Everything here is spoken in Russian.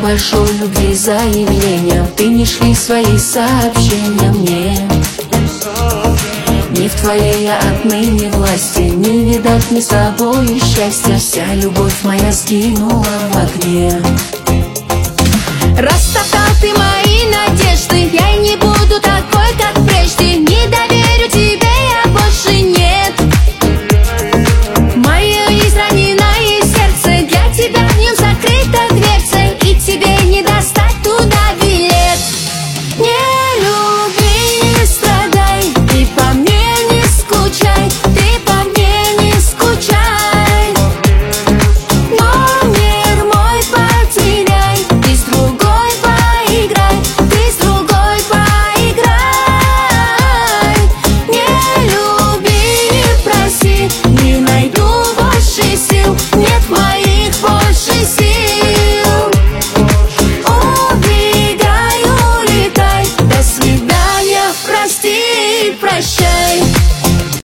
большой любви заявлением ты не шли свои сообщения мне. Не в твоей я отныне власти, не видать мне с тобой счастья. Вся любовь моя сгинула в огне. Растоптал ты моя